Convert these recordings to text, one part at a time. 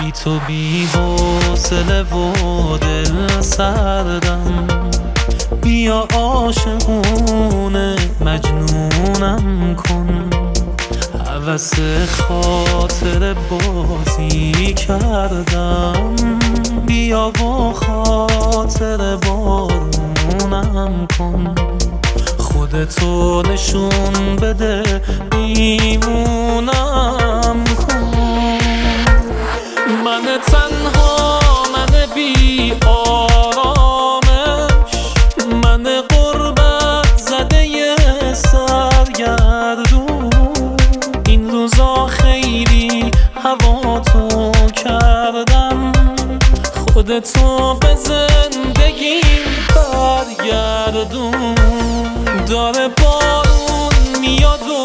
بی تو بی حوصله و دل سردم، بیا عاشقونه مجنونم کن. هوس خاطر بازی کردم، بیا و خاطر بارونم کن. خودتو نشون بده دیوونم کن. من تنها، من بی آرامش، من غربت زده سرگردون. این روزا خیلی هوا تو کردم، خودتو به زندگیم برگردون. داره بارون میاد و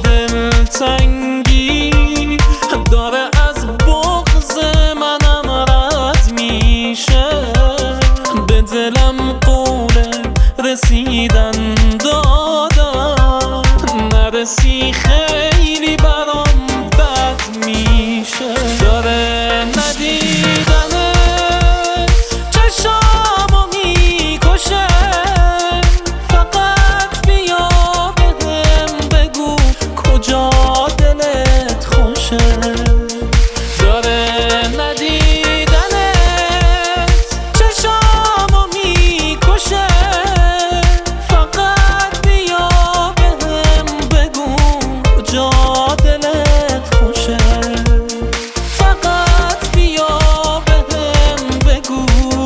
دلتنگی داره از بغض منم رد میشه. به دلم قول رسیدن دادم، نرسی خیلی برام بد میشه. داره ندیدنه چشامو میکشه، فقط بیا بهم بگو کجا دلت خوشه. داره ندیدنت چشامو میکشه، فقط بیا بهم بگو کجا دلت خوشه. فقط بیا بهم بگو.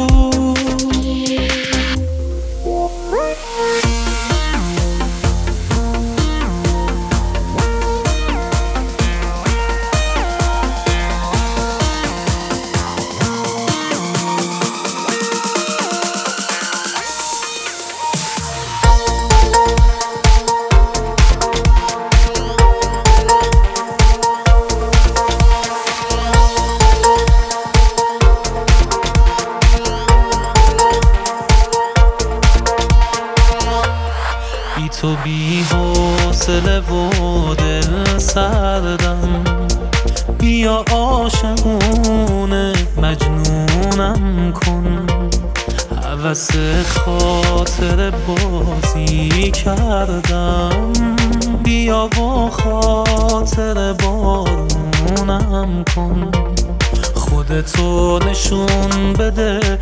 بی تو بی حوصله و دل سردم، بیا عاشقونه مجنونم کن. هوس خاطر بازی کردم، بیا و خاطر بارونم کن. خودتو نشون بده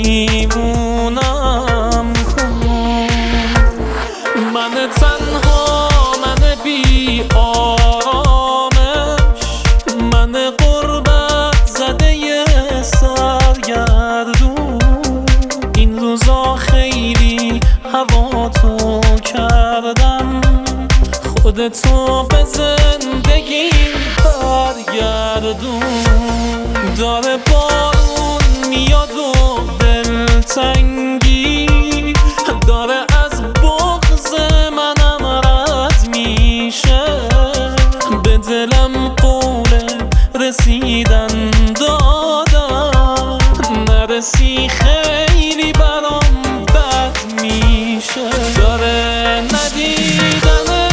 دیوونم کن. من تنها، من بی آرامش، من غربت زده سرگردون. این روزا خیلی هوا تو کردم، خودتو به زندگیم برگردون. داره بارون میاد و دلتنگی داره از بغض منم رد میشه. به دلم قول رسیدن دادم، نرسی خیلی برام بد میشه. داره ندیدنه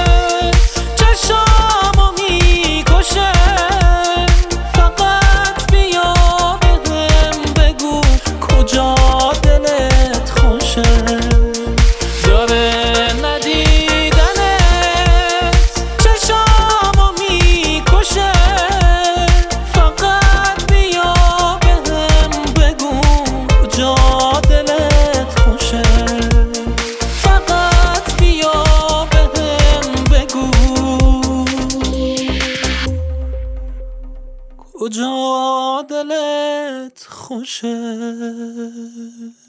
چشامو میکشه، فقط بیا بهم بگو کجا دلت خوشه. داره ندیدنت چشامو میکشه، فقط بیا بهم بگو کجا دلت خوشه. فقط بیا بهم بگو کجا دلت خوشه.